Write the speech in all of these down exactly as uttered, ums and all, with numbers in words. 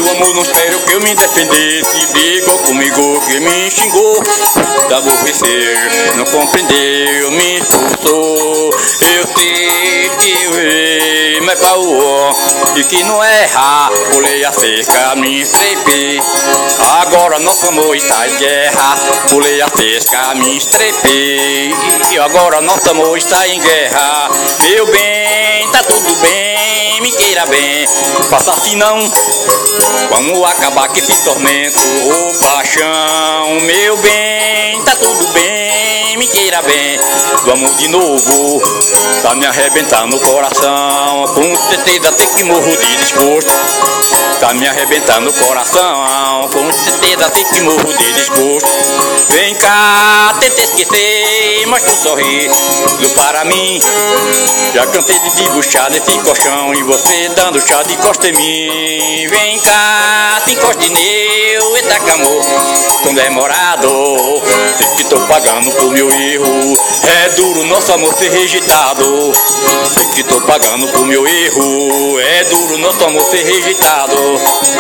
meu amor, não espero que eu me defendesse. Brigou comigo, que me xingou, te aborreceu, não compreendeu, me expulsou. Eu sei que eu errei, mas para o homem e que não erra, pulei a cerca, me estrepei. Agora nosso amor está em guerra, pulei a cerca, me estrepei. E agora nosso amor está em guerra. Meu bem, tá tudo bem, me queira bem, faça assim não. Vamos acabar com esse tormento, ô paixão. Meu bem, tá tudo bem, me queira bem, vamos de novo. Tá me arrebentando o coração, com certeza tem que morro de desgosto. Tá me arrebentando o coração, com certeza tem que morro de desgosto. Vem cá, tenta esquecer, mas tu sorri para mim. Já cansei de debuchar nesse colchão e você dando chá de costa em mim. Vem cá, te encoste neu, eita camô, tão demorado. Sei que tô pagando por meu erro, é duro nosso amor ser rejeitado. Sei que tô pagando por meu erro, é duro nosso amor ser rejeitado.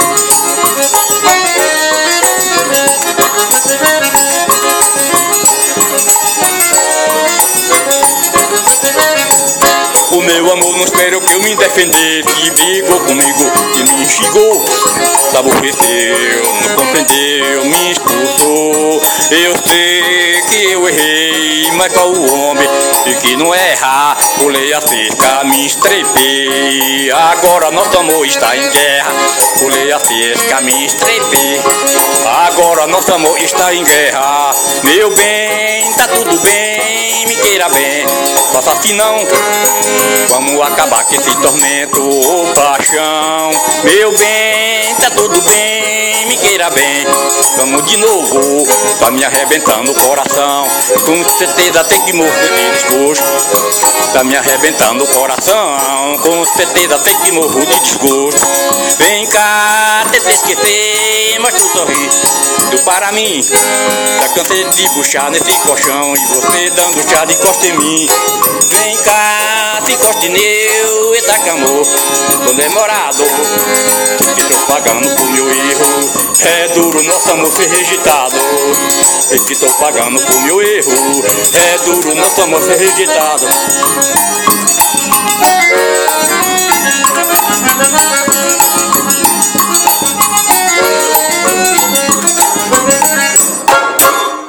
O meu amor não esperou que eu me defendesse. Brigou comigo e me xingou, se aborreceu, não compreendeu, me expulsou. Eu sei que eu errei, mas para o homem e que não erra, pulei a cerca, me estrepei. Agora nosso amor está em guerra, pulei a cerca, me estrepei. Agora nosso amor está em guerra. Meu bem, tá tudo bem, me queira bem, faça assim não. Vamos acabar com esse tormento, ô paixão. Meu bem, tá tudo bem, me queira bem, vamos de novo. Tá me arrebentando o coração, com certeza tem que morrer de desgosto. Tá me arrebentando o coração, com certeza tem que morrer de desgosto. Vem cá, tenta esquecer, mas tu sorri tu para mim. Já cansei de buchar nesse colchão e você dando chá de costa em mim. Vem cá, te encoste neu, eita camô, tão demorado. Sei que tô pagando por meu erro, é duro nosso amor ser rejeitado. Sei que tô pagando por meu erro, é duro nosso amor ser rejeitado.